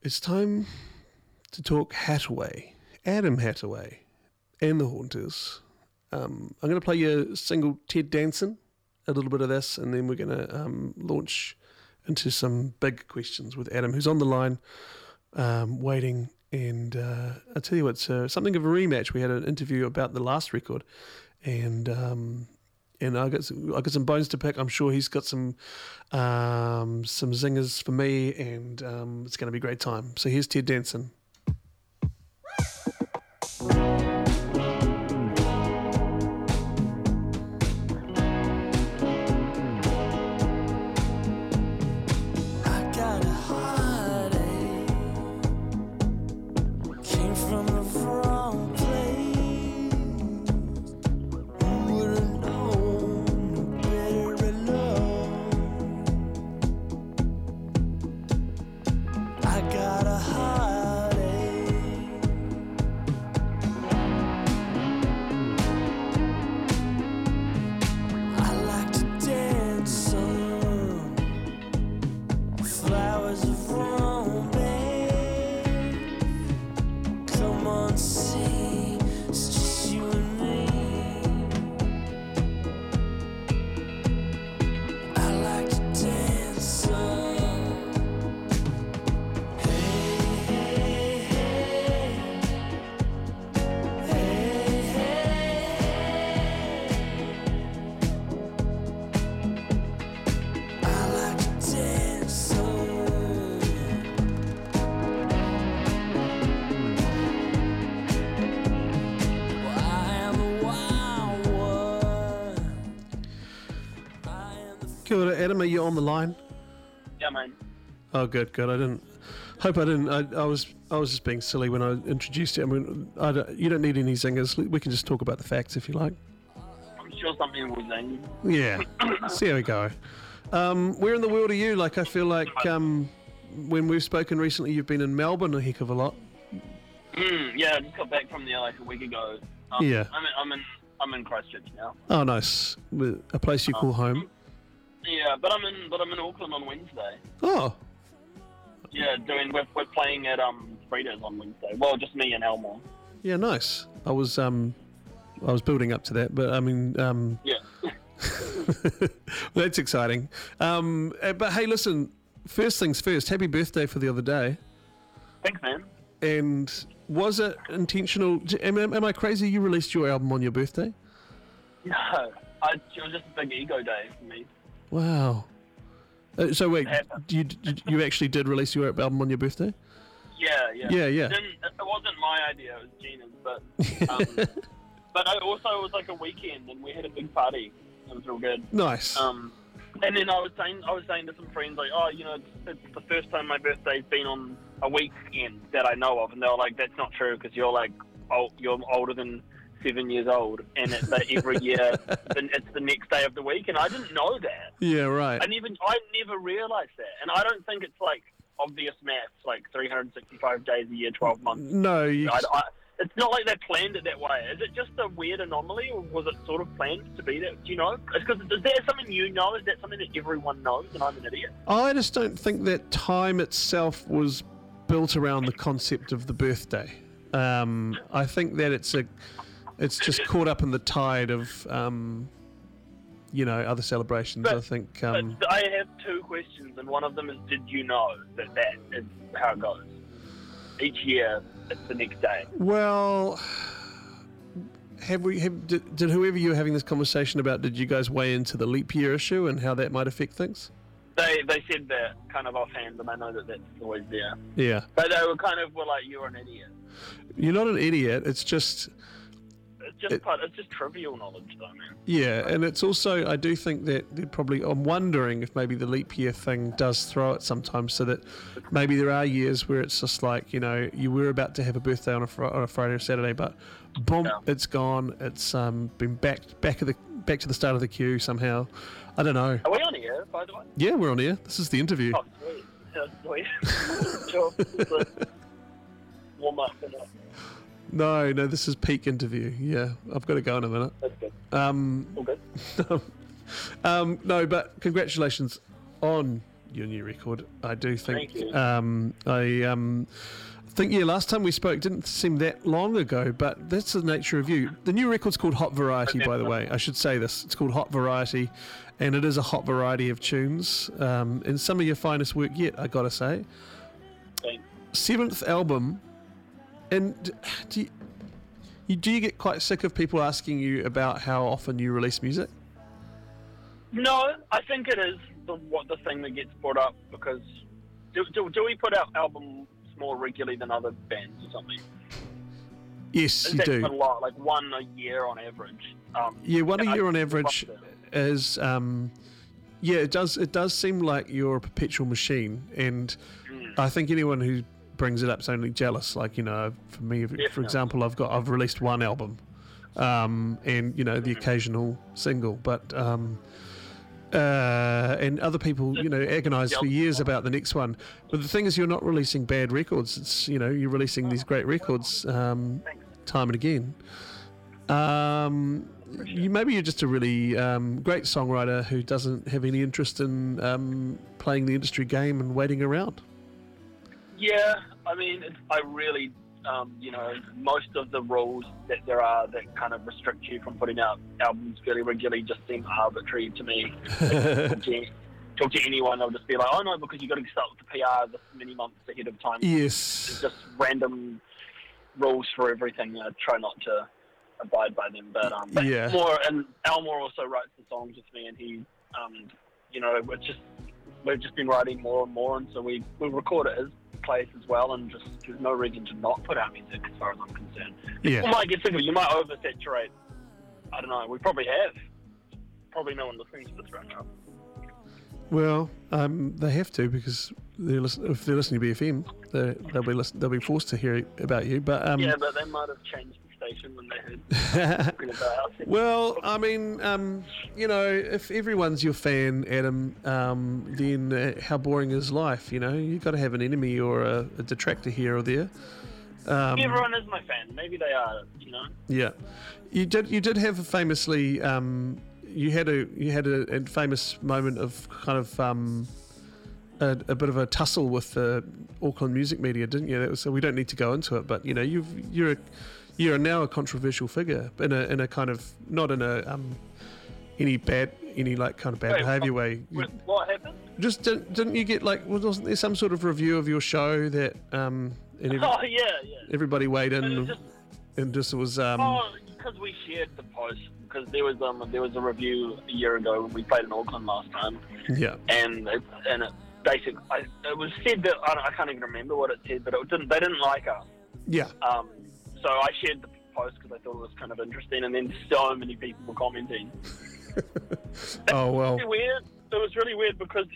It's time to talk Hattaway, Adam Hattaway, and the Haunters. I'm going to play you a single Ted Danson, a little bit of this, and then we're going to launch into some big questions with Adam, who's on the line, waiting. And I'll tell you what, it's something of a rematch. We had an interview about the last record, and I got some bones to pick. I'm sure he's got some zingers for me, and it's going to be a great time. So here's Ted Danson. Adam, are you on the line? Yeah, man. Oh, good. I was just being silly when I introduced you. I mean, you don't need any zingers. We can just talk about the facts if you like. I'm sure something will zing. Yeah. See how we go. Where in the world are you? Like, I feel like when we've spoken recently, you've been in Melbourne a heck of a lot. Yeah, I just got back from there like a week ago. Yeah. I'm in Christchurch now. Oh, nice. A place you call home. Yeah, but I'm in Auckland on Wednesday. Oh. Yeah, we're playing at Frida's on Wednesday. Well, just me and Elmore. Yeah, nice. I was building up to that, but I mean, yeah. That's exciting. But hey, listen. First things first. Happy birthday for the other day. Thanks, man. And was it intentional? Am I crazy? You released your album on your birthday? No, it was just a big ego day for me. Wow. So wait, you actually did release your album on your birthday? Yeah. Yeah. It wasn't my idea; it was Gina's. But but it was like a weekend, and we had a big party. It was real good. Nice. And then I was saying to some friends like, oh, it's the first time my birthday's been on a weekend that I know of, and they were like, that's not true because you're like you're older than 7 years old, and it's like every year it's the next day of the week, and I didn't know that. Yeah, right. I never realized that, and I don't think it's like obvious maths, like 365 days a year, 12 months. No, it's not like they planned it that way. Is it just a weird anomaly, or was it sort of planned to be that? Do you know? Because is that something you know? Is that something that everyone knows, and I'm an idiot? I just don't think that time itself was built around the concept of the birthday. I think that it's just caught up in the tide of, other celebrations. I think. But I have two questions, and one of them is: did you know that is how it goes? Each year, it's the next day. Well, did whoever you were having this conversation about? Did you guys weigh into the leap year issue and how that might affect things? They said that kind of offhand, and I know that that's always there. Yeah. But they were like, "You're an idiot." You're not an idiot. It's just trivial knowledge, though, man. Yeah, and it's also, I do think that I'm wondering if maybe the leap year thing does throw it sometimes, so that maybe there are years where it's just like, you were about to have a birthday on a Friday or Saturday, but boom, it's gone. It's been back to the start of the queue somehow. I don't know. Are we on air, by the way? Yeah, we're on air. This is the interview. Oh, sweet. Yeah, sweet. Sure. Warm up. No, this is peak interview. Yeah, I've got to go in a minute. That's good. All good. No, but congratulations on your new record. I do think. Thank you. I think last time we spoke didn't seem that long ago, but that's the nature of you. The new record's called Hot Variety, by the way. I should say this. It's called Hot Variety, and it is a hot variety of tunes, and some of your finest work yet, I gotta say. Thanks. 7th album, and do you get quite sick of people asking you about how often you release music? No, I think it is the thing that gets brought up, because do we put out albums more regularly than other bands or something? Yes, you do. A lot, like one a year on average. One a year on average is. It does seem like you're a perpetual machine, and I think anyone who brings it up is only jealous. Like, for me, for example, I've released one album, and the occasional single, but and other people, agonise for years about the next one. But the thing is, you're not releasing bad records. It's you're releasing these great records time and again. Maybe you're just a really great songwriter who doesn't have any interest in playing the industry game and waiting around. Yeah, I mean, I really, most of the rules that there are that kind of restrict you from putting out albums fairly regularly just seem arbitrary to me. Talk to anyone, they'll just be like, oh no, because you've got to start with the PR this many months ahead of time. Yes. It's just random rules for everything. I try not to abide by them, but yeah. And Elmore also writes the songs with me, and he, we've just been writing more and more, and so we record at his place as well, and just there's no reason to not put out music as far as I'm concerned. Yeah. People might get sick of it. You might oversaturate. I don't know. We probably have. Probably no one listening to this right now. Well, they have to, because if they're listening to BFM, they'll be forced to hear about you. But yeah, but they might have changed the station when they heard talking about us. Well, I mean, if everyone's your fan, Adam, then how boring is life? You've got to have an enemy or a detractor here or there. Everyone is my fan. Maybe they are. Yeah, you did have famously. You had a famous moment of kind of a bit of a tussle with the Auckland music media, didn't you? So we don't need to go into it, but you're now a controversial figure in a kind of, not in a any bad behaviour way. What happened? Just didn't you get wasn't there some sort of review of your show that everybody weighed in, and just was because we shared the post, because there was a review a year ago when we played in Auckland last time. Yeah. And it basically it was said that I can't even remember what it said, but they didn't like us. Yeah. So I shared the post because I thought it was kind of interesting, and then so many people were commenting. Oh well. It was really weird because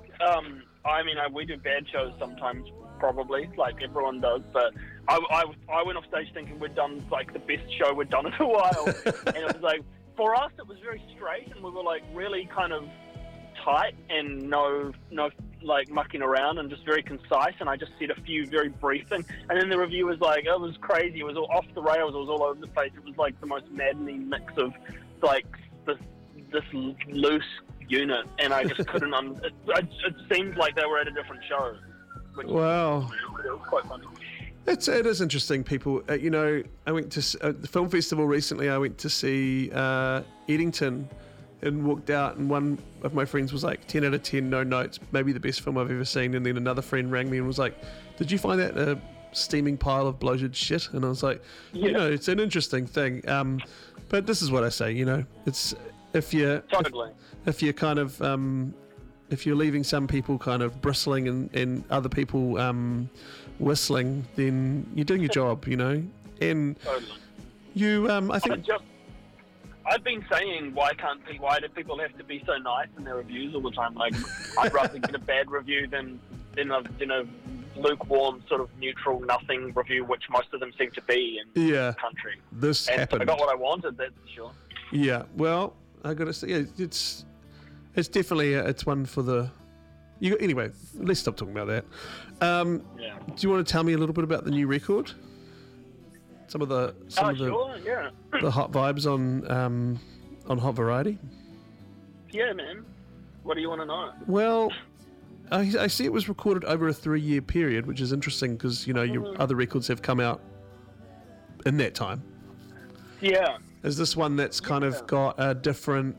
we do bad shows sometimes, probably, like everyone does, but I went off stage thinking we'd done like the best show we'd done in a while, and it was like, for us it was very straight, and we were like really kind of tight and no like mucking around, and just very concise, and I just said a few very brief things, and then the review was like, it was crazy, it was all off the rails, it was all over the place, it was like the most maddening mix of like this loose unit, and I just couldn't it seemed like they were at a different show. Wow. It was quite funny. It is interesting, people. I went to the film festival recently. I went to see Eddington, and walked out, and one of my friends was like, 10 out of 10, no notes, maybe the best film I've ever seen. And then another friend rang me and was like, did you find that a steaming pile of bloated shit? And I was like, it's an interesting thing. But this is what I say, it's if you're kind of if you're leaving some people kind of bristling and other people whistling, then you're doing your job, And totally. I think I've been saying, why do people have to be so nice in their reviews all the time? Like, I'd rather get a bad review than a lukewarm, sort of neutral, nothing review, which most of them seem to be in the country. This happened. I got what I wanted, that's for sure. Yeah, well, I got to say, it's definitely it's one for the. Anyway, let's stop talking about that. Do you want to tell me a little bit about the new record? Some of the hot vibes on Hot Variety. Yeah, man. What do you want to know? Well, I see it was recorded over a 3-year period, which is interesting because, you know, your other records have come out in that time. Yeah. Is this one that's kind of got a different,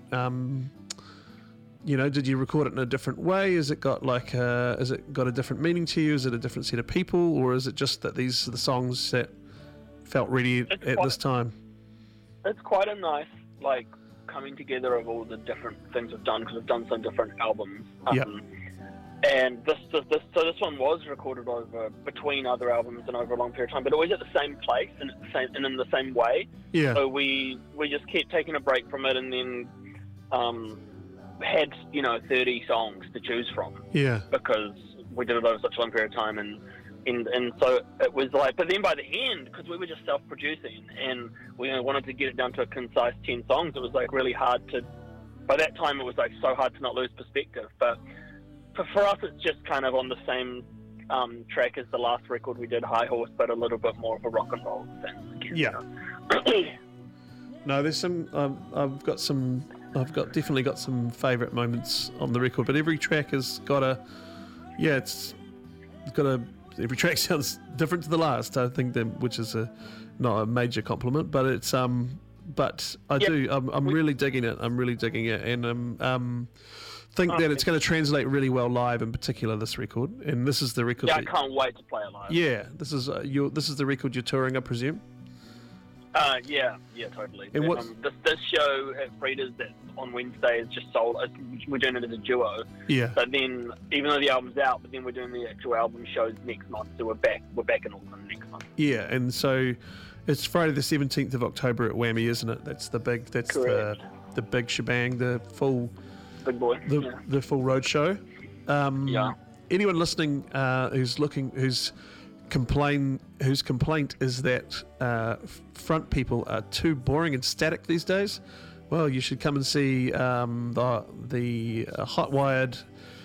you know, did you record it in a different way? Has it got has it got a different meaning to you? Is it a different set of people? Or is it just that these are the songs that felt ready at this time? It's quite a nice, like, coming together of all the different things we've done, because we've done some different albums. And this one was recorded over between other albums and over a long period of time, but always at the same place and in the same way. Yeah. So we just kept taking a break from it, and then had 30 songs to choose from. Yeah. Because we did it over such a long period of time, and so it was like. But then by the end, because we were just self-producing and we wanted to get it down to a concise 10 songs, it was like really hard to. By that time, it was like so hard to not lose perspective, but. For us, it's just kind of on the same track as the last record we did, High Horse, but a little bit more of a rock and roll sense. Yeah. No, there's some. I've definitely got some favourite moments on the record, but every track has got a. Yeah, every track sounds different to the last. I think which is not a major compliment, but it's But I do. I'm really digging it. And think that it's going to translate really well live, in particular this record, and this is the record. Yeah, I can't wait to play it live. Yeah, this is the record you're touring, I presume. Yeah, totally. And this show at Frida's that's on Wednesday is just sold. We're doing it as a duo. Yeah. But then, even though the album's out, but then we're doing the actual album shows next month, so we're back in Auckland next month. Yeah, and so it's Friday the 17th of October at Whammy, isn't it? That's the big. That's correct. the big shebang, the full. Big boy. The full road show. Yeah. Anyone listening whose complaint is that front people are too boring and static these days, well, you should come and see the hot wired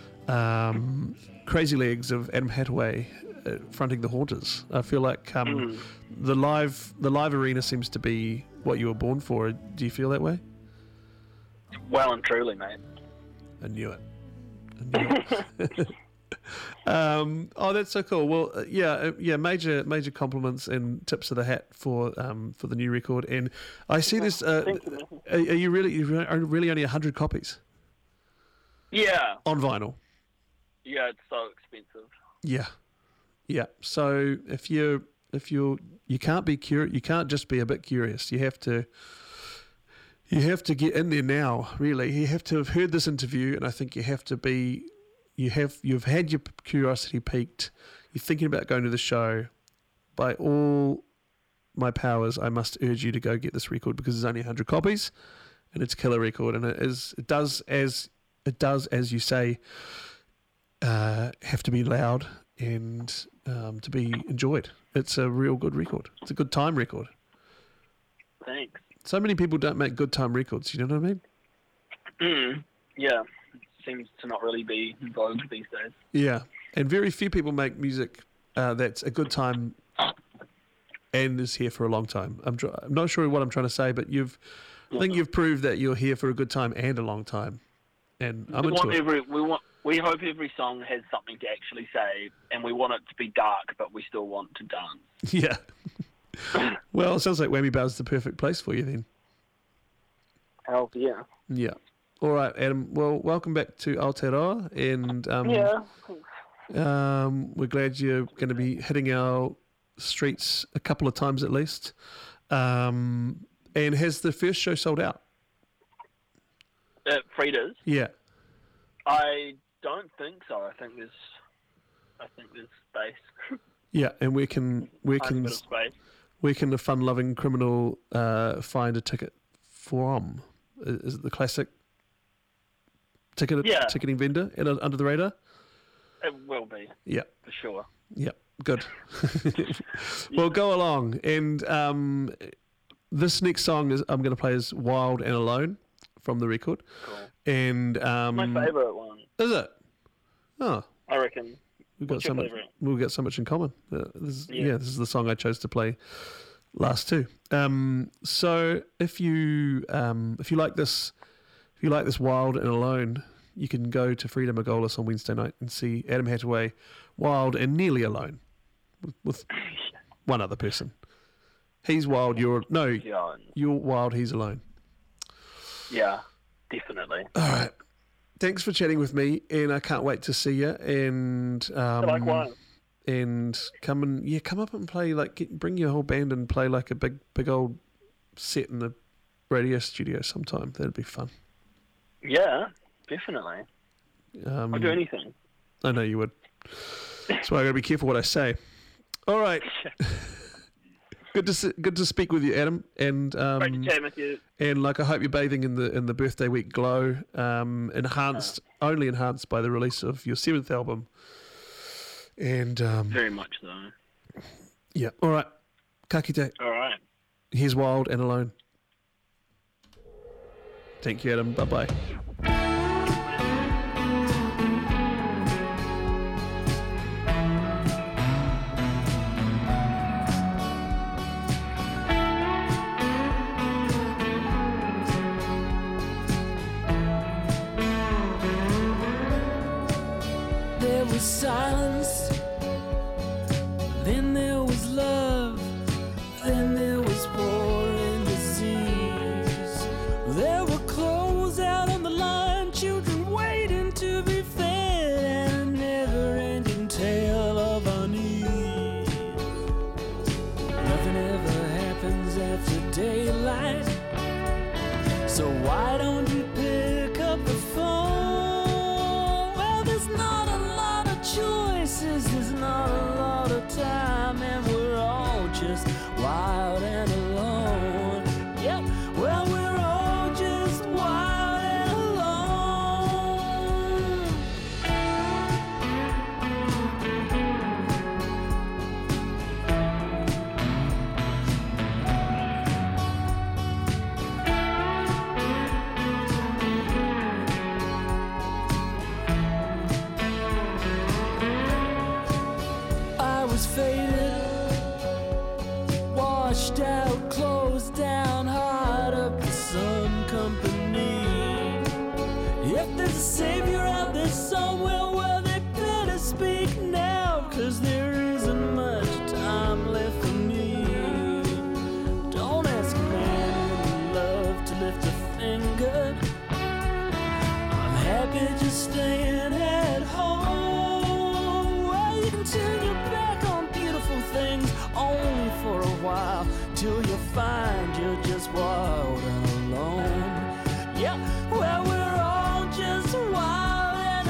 crazy legs of Adam Hattaway fronting the Haunters. I feel like the live arena seems to be what you were born for. Do you feel that way? Well and truly, mate. I knew it. Oh, that's so cool. Well, yeah. Major compliments and tips of the hat for the new record. And I see this. Are you really only 100 copies? Yeah. On vinyl. Yeah, it's so expensive. Yeah. So if you can't be curious, you can't just be a bit curious. You have to get in there now, really. You have to have heard this interview, and I think you have to be. You've had your curiosity piqued. You're thinking about going to the show. By all my powers, I must urge you to go get this record because there's only 100 copies, and it's a killer record. And it does as you say, have to be loud and to be enjoyed. It's a real good record. It's a good time record. Thanks. So many people don't make good time records, you know what I mean? Yeah, it seems to not really be in vogue these days. Yeah, and very few people make music that's a good time and is here for a long time. I'm not sure what I'm trying to say, but I think you've proved that you're here for a good time and a long time. And I'm into it. We hope every song has something to actually say, and we want it to be dark, but we still want to dance. Yeah. Well, it sounds like Whammy Bar's the perfect place for you then. Hell yeah. Yeah. All right, Adam. Well, welcome back to Aotearoa, and we're glad you're going to be hitting our streets a couple of times at least. And has the first show sold out? Frida's? Yeah. I don't think so. I think there's space. Yeah, and where can the fun-loving criminal find a ticket from? Is it the classic ticketing vendor under the radar? It will be. Yeah, for sure. Yeah, good. Well, go along. And this next song I'm going to play is "Wild and Alone" from the record. Cool. And my favourite one. Is it? Oh, I reckon. We've got so much in common. This is the song I chose to play last too. So if you like this, Wild and Alone, you can go to Freedom Margolis on Wednesday night and see Adam Hattaway wild and nearly alone with one other person. He's wild, you're wild, he's alone. Yeah, definitely. All right. Thanks for chatting with me, and I can't wait to see you. And Likewise. And come up and play, bring your whole band and play like a big old set in the radio studio sometime. That'd be fun. Yeah, definitely. I'll do anything. I know you would. That's why I got to be careful what I say. All right. Good to speak with you, Adam. And great to chat with you. And I hope you're bathing in the birthday week glow, only enhanced by the release of your 7th album. And very much so. Yeah. All right. Ka kite. All right. Here's Wild and Alone. Thank you, Adam. Bye-bye. There was silence, then there was love, then there was pouring disease. There were clothes out on the line, children waiting to be fed, and a never-ending tale of unease. Nothing ever happens after daylight, so why don't you pick up the phone? Well, there's not a lot of choices, there's not a lot of time, and we're all just wild and alone. Yep, well, we're all just wild and alone. I was faded, washed out, closed down, hard up the Sun Company. If there's a savior out there somewhere, well, they better speak now, 'cause there isn't much time left for me. Don't ask a man in love to lift a finger. I'm happy just staying at home. Well, you can turn your back on beautiful things only for a while, till you find you're just wild and alone. Yeah, well, we're all just wild and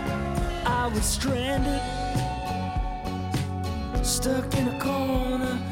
I was stranded, stuck in a corner,